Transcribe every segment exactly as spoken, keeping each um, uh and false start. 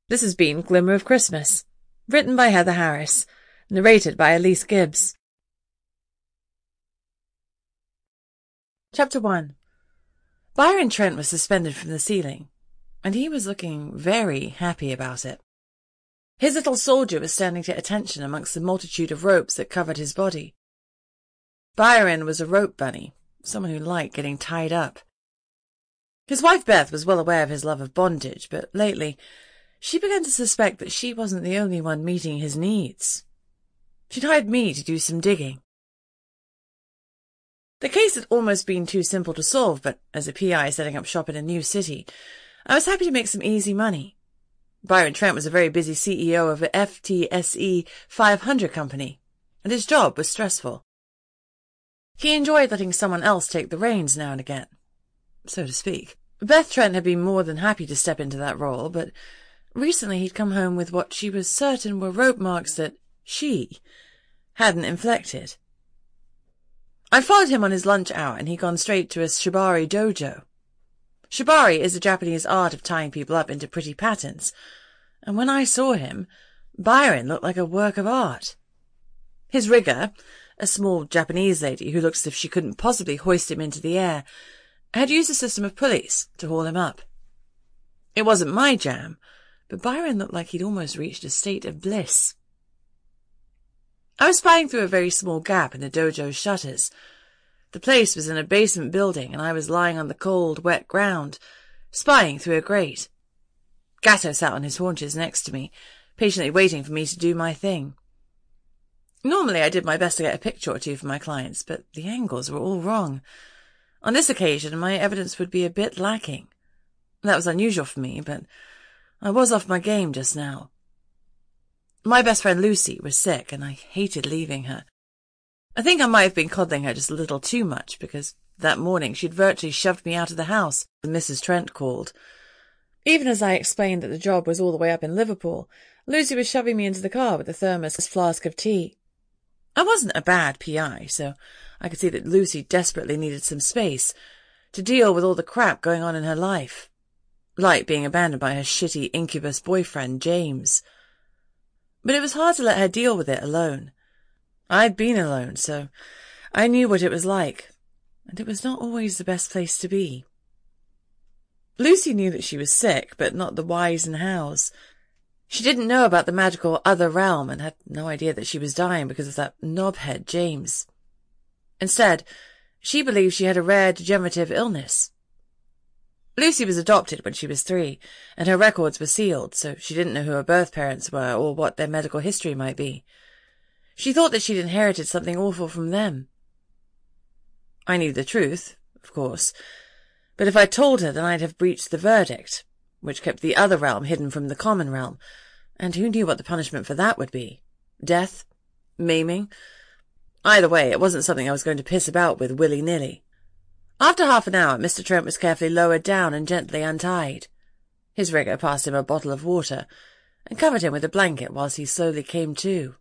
This has been Glimmer of Christmas, written by Heather Harris, narrated by Elise Gibbs. Chapter one. Byron Trent was suspended from the ceiling, and he was looking very happy about it. His little soldier was standing to attention amongst the multitude of ropes that covered his body. Byron was a rope bunny, someone who liked getting tied up. His wife Beth was well aware of his love of bondage, but lately she began to suspect that she wasn't the only one meeting his needs. She'd hired me to do some digging. The case had almost been too simple to solve, but as a P I setting up shop in a new city, I was happy to make some easy money. Byron Trent was a very busy C E O of a F T S E five hundred company, and his job was stressful. He enjoyed letting someone else take the reins now and again, so to speak. Beth Trent had been more than happy to step into that role, but recently he'd come home with what she was certain were rope marks that she hadn't inflicted. I followed him on his lunch hour, and he'd gone straight to a shibari dojo. Shibari is the Japanese art of tying people up into pretty patterns, and when I saw him, Byron looked like a work of art. His rigger, a small Japanese lady who looked as if she couldn't possibly hoist him into the air, had used a system of pulleys to haul him up. It wasn't my jam, but Byron looked like he'd almost reached a state of bliss. I was spying through a very small gap in the dojo's shutters. The place was in a basement building, and I was lying on the cold, wet ground, spying through a grate. Gatto sat on his haunches next to me, patiently waiting for me to do my thing. Normally I did my best to get a picture or two for my clients, but the angles were all wrong. On this occasion my evidence would be a bit lacking. That was unusual for me, but I was off my game just now. My best friend Lucy was sick, and I hated leaving her. I think I might have been coddling her just a little too much, because that morning she'd virtually shoved me out of the house when Missus Trent called. Even as I explained that the job was all the way up in Liverpool, Lucy was shoving me into the car with a thermos flask of tea. I wasn't a bad P I, so I could see that Lucy desperately needed some space to deal with all the crap going on in her life, like being abandoned by her shitty incubus boyfriend, James. But it was hard to let her deal with it alone. I'd been alone, so I knew what it was like, and it was not always the best place to be. Lucy knew that she was sick, but not the whys and hows. She didn't know about the magical other realm, and had no idea that she was dying because of that knobhead, James. Instead, she believed she had a rare degenerative illness. Lucy was adopted when she was three, and her records were sealed, so she didn't know who her birth parents were or what their medical history might be. She thought that she'd inherited something awful from them. I knew the truth, of course, but if I told her, then I'd have breached the verdict, which kept the other realm hidden from the common realm, and who knew what the punishment for that would be? Death? Maiming? Either way, it wasn't something I was going to piss about with willy-nilly. After half an hour, Mister Trent was carefully lowered down and gently untied. His rigger passed him a bottle of water, and covered him with a blanket whilst he slowly came to.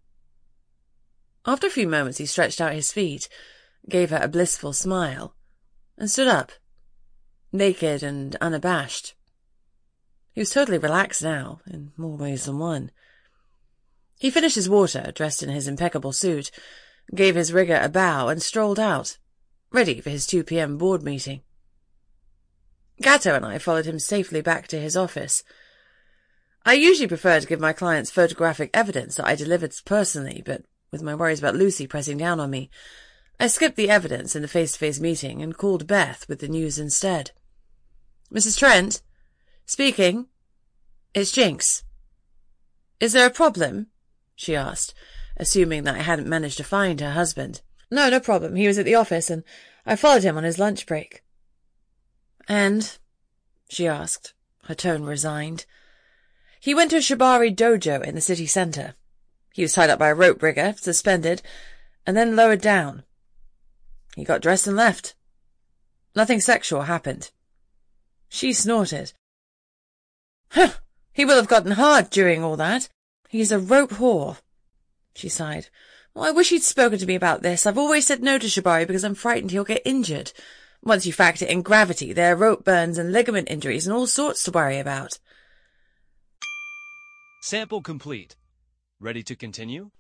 After a few moments he stretched out his feet, gave her a blissful smile, and stood up, naked and unabashed. He was totally relaxed now, in more ways than one. He finished his water, dressed in his impeccable suit, gave his rigger a bow, and strolled out, ready for his two p m board meeting. Gatto and I followed him safely back to his office. I usually prefer to give my clients photographic evidence that I delivered personally, but with my worries about Lucy pressing down on me, I skipped the evidence in the face-to-face meeting and called Beth with the news instead. Missus Trent? Speaking. It's Jinx. Is there a problem? She asked, assuming that I hadn't managed to find her husband. No, no problem. He was at the office, and I followed him on his lunch break. And? She asked, her tone resigned. He went to a shibari dojo in the city centre. He was tied up by a rope rigger, suspended, and then lowered down. He got dressed and left. Nothing sexual happened. She snorted. Huh, he will have gotten hard during all that. He's a rope whore. She sighed. Well, I wish he'd spoken to me about this. I've always said no to shibari because I'm frightened he'll get injured. Once you factor in gravity, there are rope burns and ligament injuries and all sorts to worry about. Sample complete. Ready to continue?